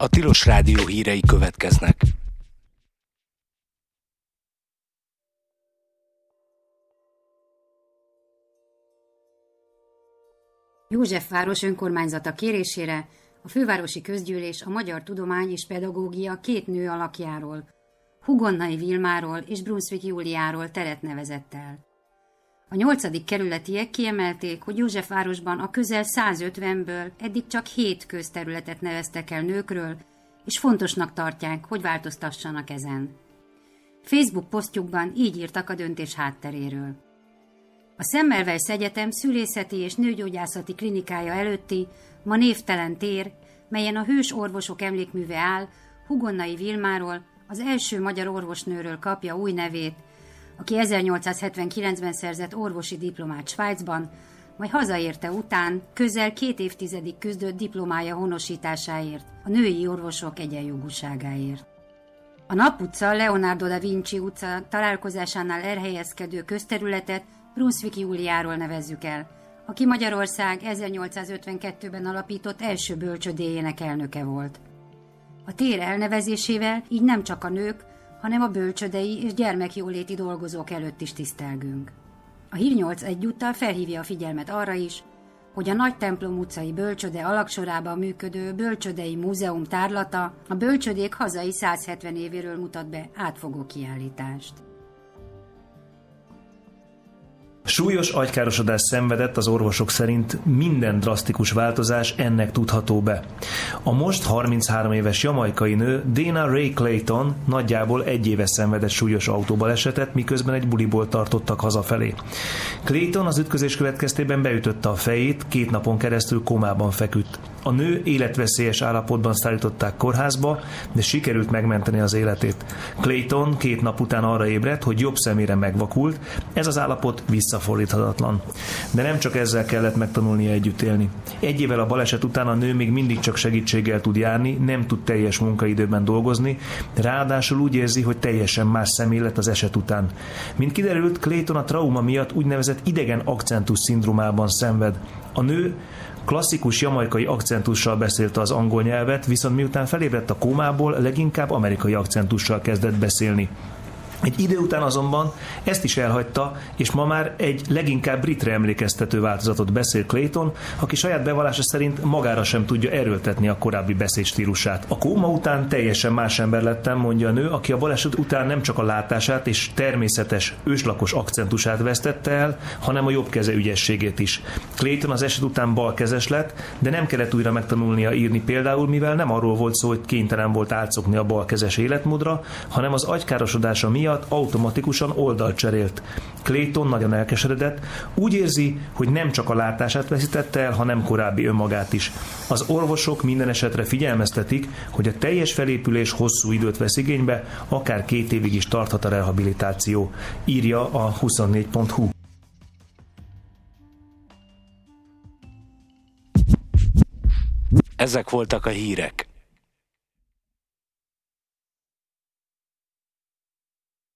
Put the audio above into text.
A Tilos Rádió hírei következnek. Józsefváros önkormányzata kérésére a fővárosi közgyűlés a magyar tudomány és pedagógia két nő alakjáról, Hugonnai Vilmáról és Brunswick Júliáról teret nevezett el. A 8. kerületiek kiemelték, hogy Józsefvárosban a közel 150-ből eddig csak 7 közterületet neveztek el nőkről, és fontosnak tartják, hogy változtassanak ezen. Facebook posztjukban így írtak a döntés hátteréről. A Semmelweis Egyetem szülészeti és nőgyógyászati klinikája előtti ma névtelen tér, melyen a hős orvosok emlékműve áll, Hugonnai Vilmáról, az első magyar orvosnőről kapja új nevét, aki 1879-ben szerzett orvosi diplomát Svájcban, majd hazaérte után közel 2 évtizedig küzdött diplomája honosításáért, a női orvosok egyenjogúságáért. A Nap utca, Leonardo da Vinci utca találkozásánál elhelyezkedő közterületet Brunswick Júliáról nevezzük el, aki Magyarország 1852-ben alapított első bölcsödéjének elnöke volt. A tér elnevezésével így nem csak a nők, hanem a bölcsödei és gyermekjóléti dolgozók előtt is tisztelgünk. A Hír 8 egyúttal felhívja a figyelmet arra is, hogy a Nagytemplom utcai bölcsöde alagsorában működő Bölcsödei Múzeum tárlata a bölcsödék hazai 170 évéről mutat be átfogó kiállítást. Súlyos agykárosodást szenvedett az orvosok szerint, minden drasztikus változás ennek tudható be. A most 33 éves jamaikai nő Dana Ray Clayton nagyjából 1 éve szenvedett súlyos autóbalesetet, miközben egy buliból tartottak hazafelé. Clayton az ütközés következtében beütötte a fejét, 2 napon keresztül komában feküdt. A nő életveszélyes állapotban szállították kórházba, de sikerült megmenteni az életét. Clayton 2 nap után arra ébredt, hogy jobb szemére megvakult, ez az állapot visszafordíthatatlan. De nem csak ezzel kellett megtanulnia együtt élni. 1 évvel a baleset után a nő még mindig csak segítséggel tud járni, nem tud teljes munkaidőben dolgozni, ráadásul úgy érzi, hogy teljesen más személy lett az eset után. Mint kiderült, Clayton a trauma miatt úgynevezett idegen akcentus szindrómában szenved. A nő klasszikus jamaikai akcentussal beszélte az angol nyelvet, viszont miután felébredt a kómából, leginkább amerikai akcentussal kezdett beszélni. Egy idő után azonban ezt is elhagyta, és ma már egy leginkább britre emlékeztető változatot beszél Clayton, aki saját bevallása szerint magára sem tudja erőltetni a korábbi beszédstílusát. A kóma után teljesen más ember lettem, mondja a nő, aki a baleset után nem csak a látását és természetes őslakos akcentusát vesztette el, hanem a jobb keze ügyességét is. Clayton az eset után balkezes lett, de nem kellett újra megtanulnia írni például, mivel nem arról volt szó, hogy kénytelen volt átszokni a balkezes életmódra, hanem az agykárosodása miatt automatikusan oldalt cserélt. Clayton nagyon elkeseredett, úgy érzi, hogy nem csak a látását veszítette el, hanem korábbi önmagát is. Az orvosok minden esetre figyelmeztetik, hogy a teljes felépülés hosszú időt vesz igénybe, akár 2 évig is tarthat a rehabilitáció, írja a 24.hu. Ezek voltak a hírek.